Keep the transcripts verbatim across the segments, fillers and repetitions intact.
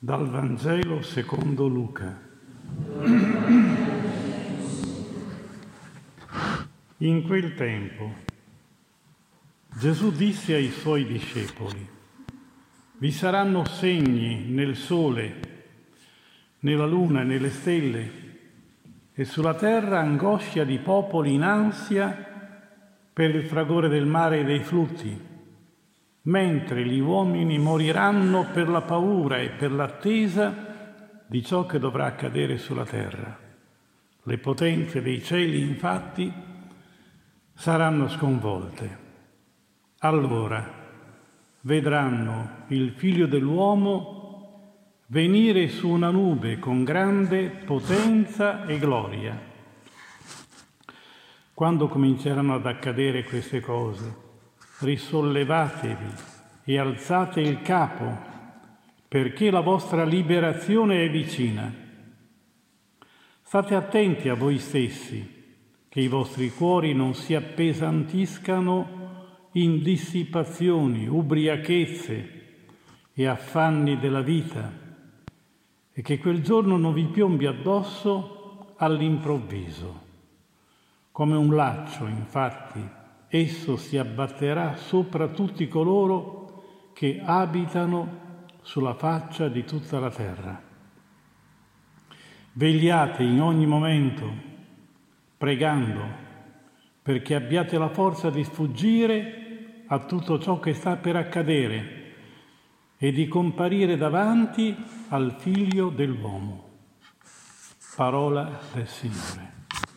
Dal Vangelo secondo Luca. In quel tempo Gesù disse ai suoi discepoli: vi saranno segni nel sole, nella luna e nelle stelle, e sulla terra angoscia di popoli in ansia per il fragore del mare e dei flutti, mentre gli uomini moriranno per la paura e per l'attesa di ciò che dovrà accadere sulla terra. Le potenze dei cieli, infatti, saranno sconvolte. Allora vedranno il Figlio dell'uomo venire su una nube con grande potenza e gloria. Quando cominceranno ad accadere queste cose, risollevatevi e alzate il capo, perché la vostra liberazione è vicina. State attenti a voi stessi, che i vostri cuori non si appesantiscano in dissipazioni, ubriachezze e affanni della vita, e che quel giorno non vi piombi addosso all'improvviso. Come un laccio, infatti, esso si abbatterà sopra tutti coloro che abitano sulla faccia di tutta la terra. Vegliate in ogni momento, pregando, perché abbiate la forza di sfuggire a tutto ciò che sta per accadere e di comparire davanti al Figlio dell'uomo. Parola del Signore.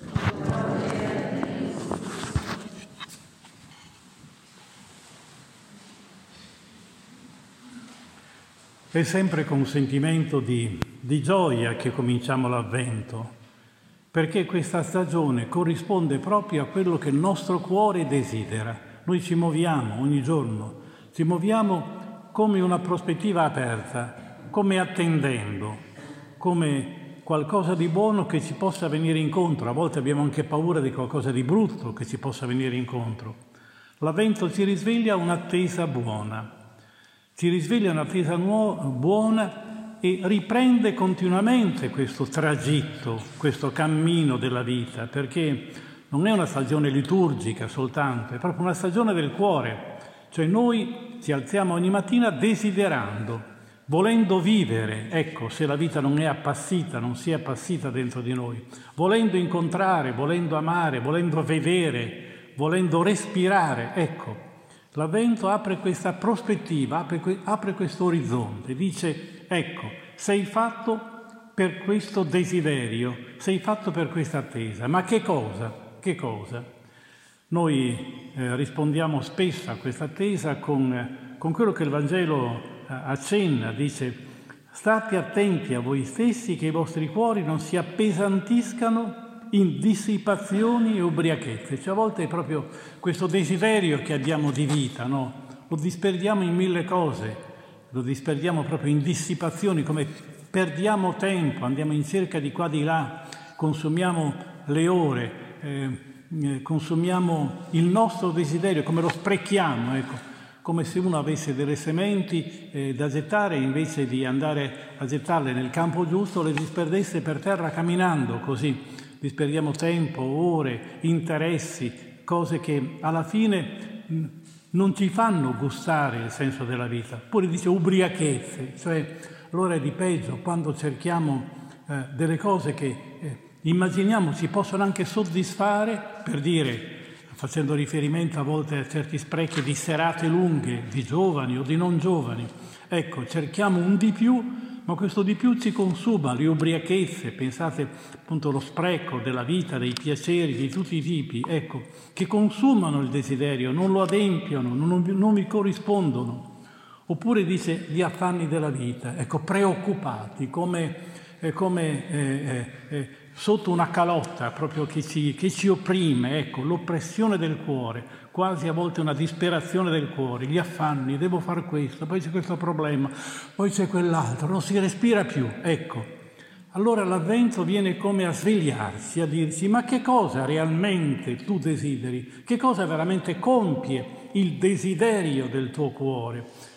È sempre con un sentimento di, di gioia che cominciamo l'Avvento, perché questa stagione corrisponde proprio a quello che il nostro cuore desidera. Noi ci muoviamo ogni giorno, ci muoviamo come una prospettiva aperta, come attendendo, come qualcosa di buono che ci possa venire incontro. A volte abbiamo anche paura di qualcosa di brutto che ci possa venire incontro. L'Avvento ci risveglia un'attesa buona. Ci risveglia un'attesa nuova, buona, e riprende continuamente questo tragitto, questo cammino della vita, perché non è una stagione liturgica soltanto, è proprio una stagione del cuore. Cioè noi ci alziamo ogni mattina desiderando, volendo vivere, ecco, se la vita non è appassita, non si è appassita dentro di noi, volendo incontrare, volendo amare, volendo vedere, volendo respirare, ecco. L'Avvento apre questa prospettiva, apre, apre questo orizzonte, dice: ecco, sei fatto per questo desiderio, sei fatto per questa attesa. Ma che cosa? Che cosa? Noi eh, rispondiamo spesso a questa attesa con, con quello che il Vangelo eh, accenna, dice: state attenti a voi stessi che i vostri cuori non si appesantiscano in dissipazioni e ubriachezze. Cioè a volte è proprio questo desiderio che abbiamo di vita, no? Lo disperdiamo in mille cose, lo disperdiamo proprio in dissipazioni, come perdiamo tempo, andiamo in cerca di qua di là, consumiamo le ore, eh, consumiamo il nostro desiderio, come lo sprechiamo, ecco, come se uno avesse delle sementi eh, da gettare, invece di andare a gettarle nel campo giusto, le disperdesse per terra camminando così. Disperdiamo tempo, ore, interessi, cose che alla fine non ci fanno gustare il senso della vita. Pure dice ubriachezze, cioè allora è di peggio quando cerchiamo eh, delle cose che eh, immaginiamo ci possono anche soddisfare, per dire, facendo riferimento a volte a certi sprechi di serate lunghe, di giovani o di non giovani. Ecco, cerchiamo un di più, ma questo di più ci consuma, le ubriachezze, pensate appunto allo spreco della vita, dei piaceri di tutti i tipi, ecco, che consumano il desiderio, non lo adempiono, non, non vi corrispondono. Oppure dice gli affanni della vita, ecco, preoccupati, come, eh, come eh, eh, sotto una calotta proprio che ci, che ci opprime, ecco, l'oppressione del cuore, quasi a volte una disperazione del cuore, gli affanni, devo fare questo, poi c'è questo problema, poi c'è quell'altro, non si respira più, ecco. Allora l'Avvento viene come a svegliarsi, a dirci: ma che cosa realmente tu desideri? Che cosa veramente compie il desiderio del tuo cuore?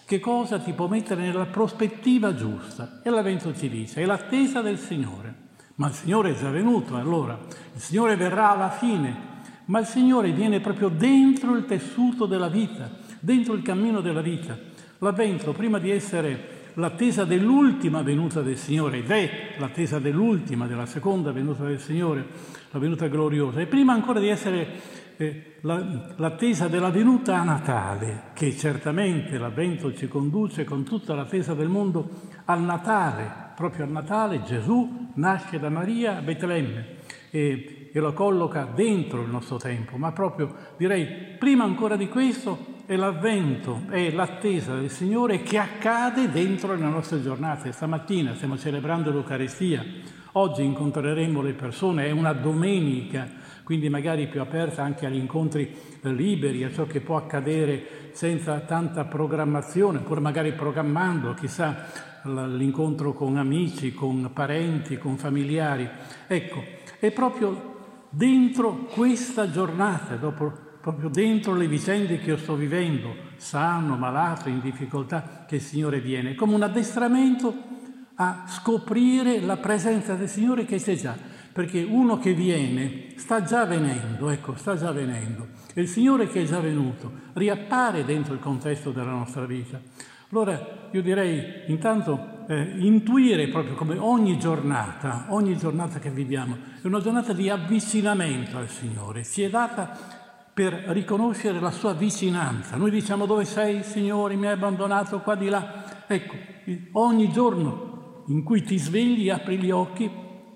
che cosa ti può mettere nella prospettiva giusta? E l'Avvento ci dice, è l'attesa del Signore. Ma il Signore è già venuto, allora il Signore verrà alla fine, ma il Signore viene proprio dentro il tessuto della vita, dentro il cammino della vita. L'Avvento, prima di essere l'attesa dell'ultima venuta del Signore, ed è l'attesa dell'ultima, della seconda venuta del Signore, la venuta gloriosa, e prima ancora di essere eh, la, l'attesa della venuta a Natale, che certamente l'Avvento ci conduce con tutta l'attesa del mondo al Natale. Proprio al Natale Gesù nasce da Maria a Betlemme e, e lo colloca dentro il nostro tempo, ma proprio direi prima ancora di questo è l'Avvento, è l'attesa del Signore che accade dentro le nostre giornate. Stamattina stiamo celebrando l'Eucaristia, oggi incontreremo le persone, è una domenica, quindi magari più aperta anche agli incontri liberi, a ciò che può accadere senza tanta programmazione, oppure magari programmando, chissà, l'incontro con amici, con parenti, con familiari. Ecco, è proprio dentro questa giornata, dopo proprio dentro le vicende che io sto vivendo, sano, malato, in difficoltà, che il Signore viene, come un addestramento a scoprire la presenza del Signore che c'è già, perché uno che viene sta già venendo, ecco, sta già venendo, e il Signore che è già venuto riappare dentro il contesto della nostra vita. Allora io direi intanto eh, intuire proprio come ogni giornata, ogni giornata che viviamo, è una giornata di avvicinamento al Signore, ci è data per riconoscere la sua vicinanza. Noi diciamo: dove sei, Signore? Mi hai abbandonato qua di là. Ecco, ogni giorno in cui ti svegli, apri gli occhi,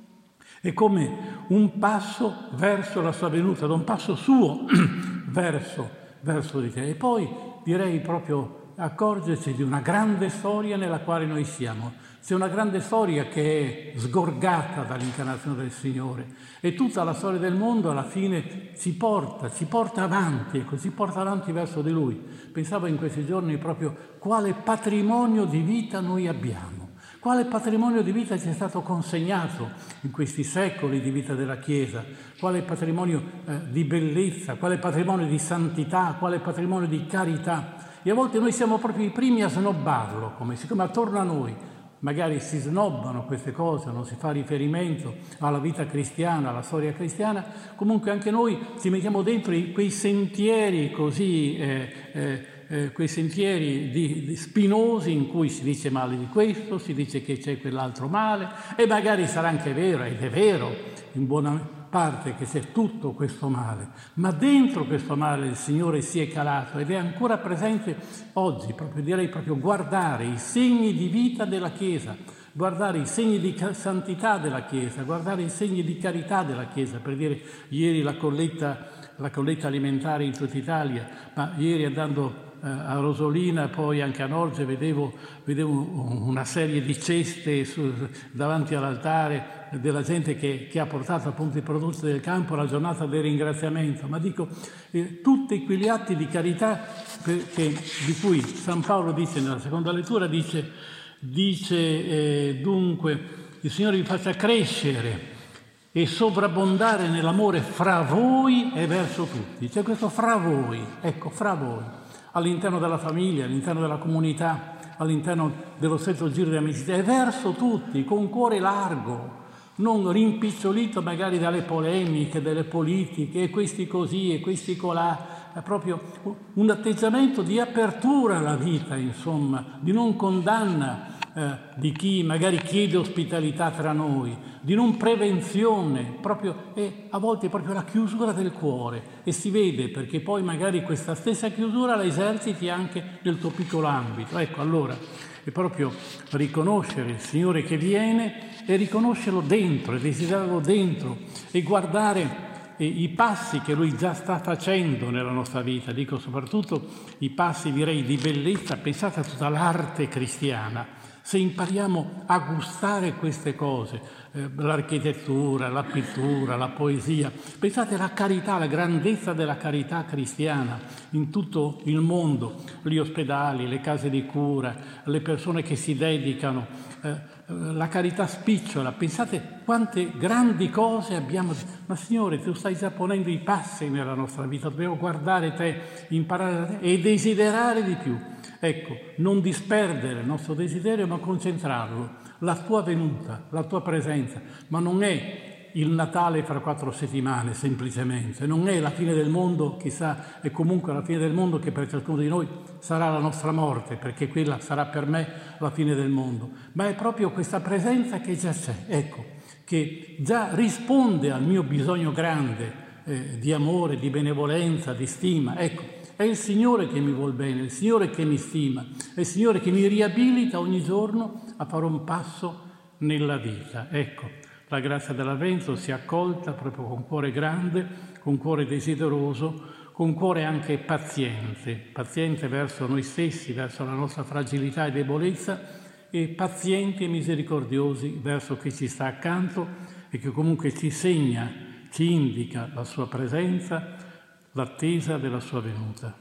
è come un passo verso la sua venuta, da un passo suo verso, verso di te. E poi direi proprio accorgerci di una grande storia nella quale noi siamo. C'è una grande storia che è sgorgata dall'incarnazione del Signore, e tutta la storia del mondo alla fine ci porta, ci porta avanti, ecco, ci porta avanti verso di Lui. Pensavo in questi giorni proprio quale patrimonio di vita noi abbiamo, quale patrimonio di vita ci è stato consegnato in questi secoli di vita della Chiesa, quale patrimonio eh, di bellezza, quale patrimonio di santità, quale patrimonio di carità. E a volte noi siamo proprio i primi a snobbarlo, come siccome attorno a noi magari si snobbano queste cose, non si fa riferimento alla vita cristiana, alla storia cristiana, comunque anche noi ci mettiamo dentro quei sentieri così, eh, eh, eh, quei sentieri di, di spinosi in cui si dice male di questo, si dice che c'è quell'altro male, e magari sarà anche vero, ed è vero in buona parte che c'è tutto questo male, ma dentro questo male il Signore si è calato ed è ancora presente oggi. Proprio direi proprio guardare i segni di vita della Chiesa, guardare i segni di santità della Chiesa, guardare i segni di carità della Chiesa. Per dire, ieri la colletta, la colletta alimentare in tutta Italia, ma ieri andando a Rosolina, poi anche a Norge, vedevo, vedevo una serie di ceste su, davanti all'altare della gente che, che ha portato appunto i prodotti del campo alla giornata del ringraziamento. Ma dico, eh, tutti quegli atti di carità che, che, di cui San Paolo dice nella seconda lettura, dice, dice eh, dunque il Signore vi faccia crescere e sovrabbondare nell'amore fra voi e verso tutti. C'è questo fra voi, ecco, fra voi, all'interno della famiglia, all'interno della comunità, all'interno dello stretto giro di amicizia, e verso tutti, con cuore largo, non rimpicciolito magari dalle polemiche, delle politiche, e questi così e questi colà. È proprio un atteggiamento di apertura alla vita, insomma, di non condanna eh, di chi magari chiede ospitalità tra noi, di non prevenzione, proprio, e a volte è proprio la chiusura del cuore, e si vede perché poi magari questa stessa chiusura la eserciti anche nel tuo piccolo ambito. Ecco, allora è proprio riconoscere il Signore che viene e riconoscerlo dentro, e desiderarlo dentro, e guardare eh, i passi che Lui già sta facendo nella nostra vita. Dico soprattutto i passi, direi, di bellezza. Pensate a tutta l'arte cristiana. Se impariamo a gustare queste cose, eh, l'architettura, la pittura, la poesia, pensate alla carità, alla grandezza della carità cristiana in tutto il mondo, gli ospedali, le case di cura, le persone che si dedicano, eh, la carità spicciola. Pensate quante grandi cose abbiamo. Ma Signore, tu stai già ponendo i passi nella nostra vita, dobbiamo guardare te, imparare da te e desiderare di più. Ecco, non disperdere il nostro desiderio, ma concentrarlo. La tua venuta, la tua presenza, ma non è il Natale fra quattro settimane semplicemente, non è la fine del mondo, chissà, è comunque la fine del mondo che per ciascuno di noi sarà la nostra morte, perché quella sarà per me la fine del mondo, ma è proprio questa presenza che già c'è, ecco, che già risponde al mio bisogno grande eh, di amore, di benevolenza, di stima, ecco. È il Signore che mi vuol bene, è il Signore che mi stima, è il Signore che mi riabilita ogni giorno a fare un passo nella vita. Ecco, la grazia dell'Avvento si è accolta proprio con cuore grande, con cuore desideroso, con cuore anche paziente, paziente verso noi stessi, verso la nostra fragilità e debolezza, e pazienti e misericordiosi verso chi ci sta accanto e che comunque ci segna, ci indica la sua presenza, l'attesa della sua venuta.